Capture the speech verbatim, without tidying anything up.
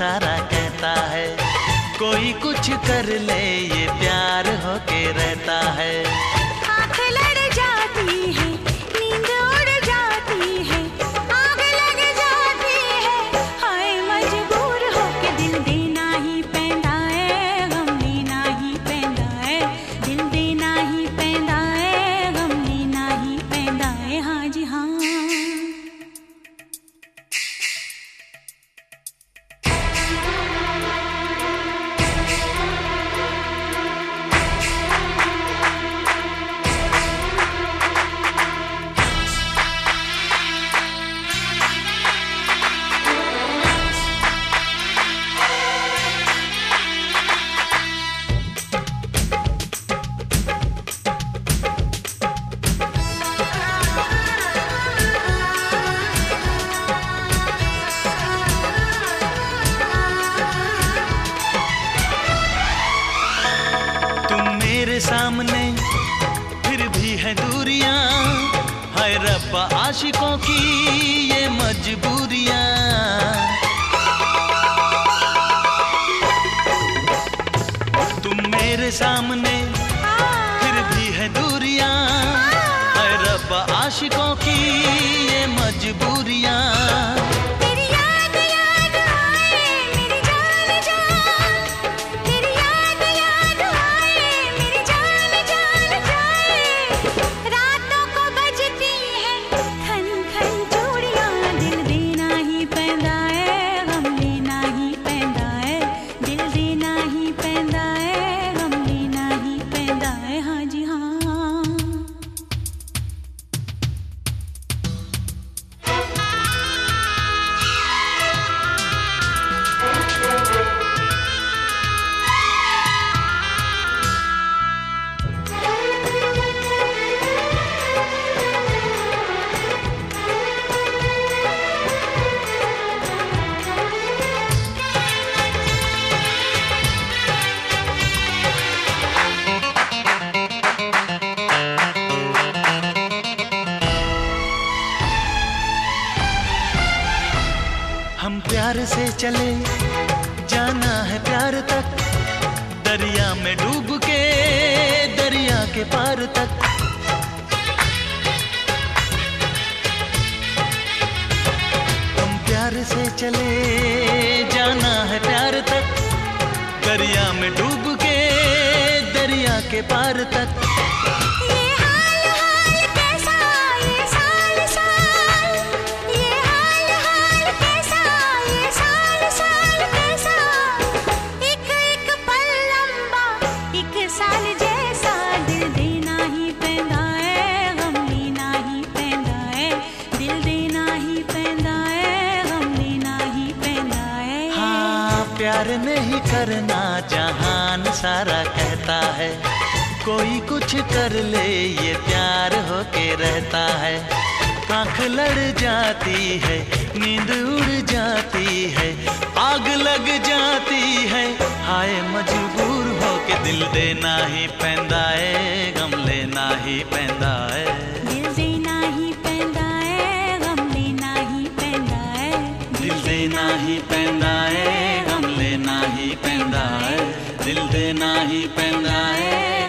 सारा कहता है, कोई कुछ कर ले ये प्यार होके रहता है। आँख लड़ जाती है, नींद उड़ जाती है, आग लग जाती है, हाय मजबूर होके दिल देना ही पैंदा है, गम लेना ही पैंदा है, दिल देना ही पैंदा है, गम लेना ही पैंदा है, हाँ जी हाँ। मेरे सामने फिर भी है दूरियां, हाय रब्बा आशिकों की ये मजबूरियां। तुम मेरे सामने फिर भी है दूरियां, हाय रब्बा आशिकों की ये मजबूरियां। हम प्यार से चले जाना है प्यार तक, दरिया में डूब के दरिया के पार तक। हम प्यार से चले जाना है प्यार तक, दरिया में डूब के दरिया के पार तक। प्यार नहीं करना जहान सारा कहता है, कोई कुछ कर ले ये प्यार होके रहता है। आँख लड़ जाती है, नींद उड़ जाती है, आग लग जाती है, हाय मजबूर होके दिल देना ही पैंदा है, गम लेना ही पैंदा है। दिल देना ही पैंदा है, गम लेना ही पैंदा है, दिल देना ही पैंदा है, गम लेना ही पैंदा है, दिल देना ही पैंदा है।